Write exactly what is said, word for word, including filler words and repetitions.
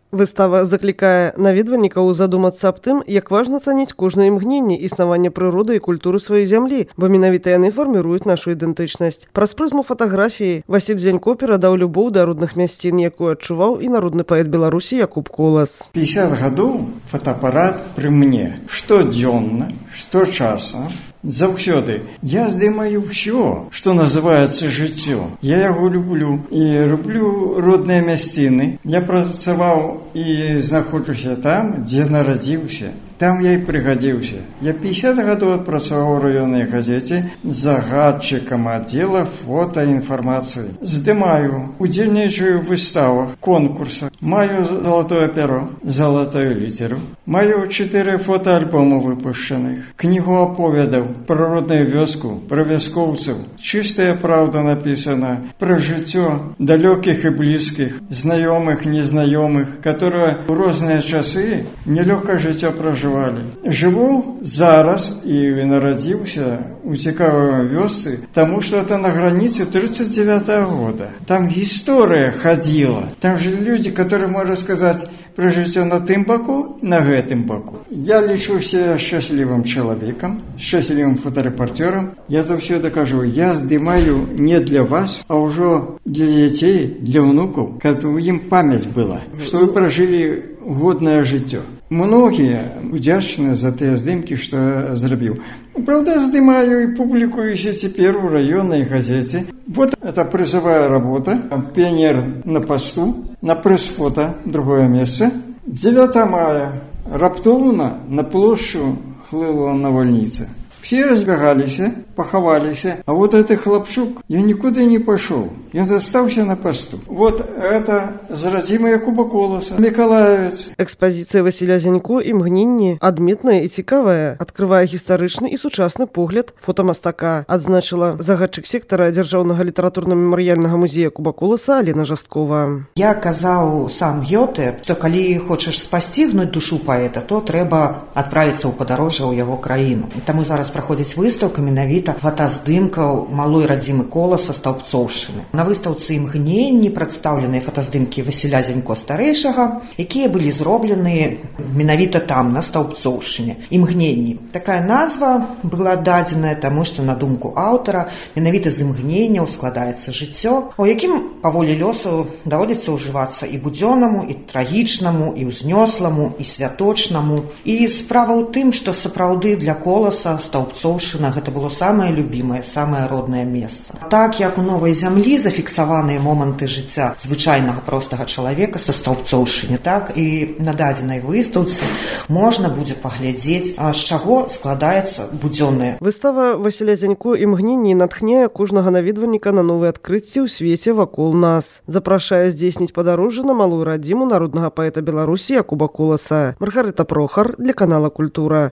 Выстава заклікае наведвальнікаў задумацца аб тым, як важна цаніць кожнае імгненне існавання прыроды і культуры сваёй зямлі, бо менавіта яны фарміруюць нашу ідэнтычнасць. Праз прызму фатаграфіі Васіль Зянько перадаў любоў да родных мясцін, якую адчуваў і народны паэт Беларусі Якуб Колас. пятьдесят гадоў фотоапарат пры мне. Штодзённа, шточаса. Заўсёды я здымаю ўсё, што называецца жыццё. Я яго люблю і люблю родныя мясціны. Я працаваў і знаходжуся там, дзе нарадзіўся. Там я і прыгадзіўся. Я пятьдесят гадоў адпрацаваў у раённай газеце загадчыкам аддзела фотаінфармацыі. Здымаю, удзельнічаю ў выставах, конкурсах. Маю залатое перо, залатую літеру. Маю чатыры фотаальбомы выпушчаных. Кнігу аповедаў пра родную вёску, пра вяскоўцаў. Чыстая праўда напісана пра жыццё далёкіх і блізкіх, знаёмых, незнаёмых, которые ў розныя часы нелёгкае жыццё пражывалі. Жыву зараз і нарадзіўся у цікавай вёсцы, таму што это на граніцы тридцать девятого года. Там гісторыя хадзіла. Там же людзі, которые можа сказаць пра жыццё на тым баку і на гэтым баку. Я лічуся шчаслівым чалавекам, шчаслівым фотарэпартёрам. Я заўсёды кажу, я здымаю не для вас, а ўжо для дзяцей, для ўнукаў, каб у ім памяць была, што вы пражылі годнае жыццё. Многія удзячныя за тыя здымкі, што я зрабіў. Правда, здымаю і публікуюся цяпер у раённай газеце. Вот это призовая работа. Пионер на посту, на пресс-фото, другое место. девятого мая. Раптоўна на площу хлыла навальніца. Все разбегаліся, пахаваліся, а вот этот хлопчук, я никуда не пошел, я застаўся на посту. Вот это з радзімы Якуба Коласа, Миколаевец. Экспазіцыя Васіля Зянько імгненні адметная і цікавая, адкрывае гістарычны і сучасны погляд фотамастака, адзначыла загадчык сектара дзяржаўнага літаратурна-мемарыяльнага музея Якуба Коласа Алена Жасткова. Я казаў сам Гёте, што калі хочаш спасцігнуць душу паэта, то трэба адправіцца ў падарожжа ў яго краіну. Таму зараз праходзіць выстаўка менавіта фотаздымкаў малой радзімы Коласа Стаўбцоўшчыны. На выстаўцы імгненні прадстаўленыя фотаздымкі Васіля Зянько старэйшага, якія былі зроблены менавіта там, на Стаўбцоўшчыне. Імгненні. Такая назва была дадзеная, таму што, на думку аўтара, менавіта з імгненняў складаецца жыццё, у якім па волі лёсу даводзіцца ўжывацца і будзённаму, і трагічнаму, і ўзнёсламу, і святочнаму. І справа ў тым, што сапраўды для Коласа Стаўбцоўшчына гэта было самае любімае, самае роднае месца. Так, як у новай зямлі зафіксаваныя моманты жыцця звычайнага простага чалавека са Стаўбцоўшчыне, так і на дадзенай выстаўцы можна будзе паглядзець, з чаго складаецца будзённая. Выстава Васіля Зянько імгненні натхняе кожнага наведвальніка на новыя адкрыцці ў свеце вакол нас. Запрашае здзейсніць падарожжа на малую радзіму народнага паэта Беларусі Якуба Коласа. Маргарыта Прохар для канала Культура.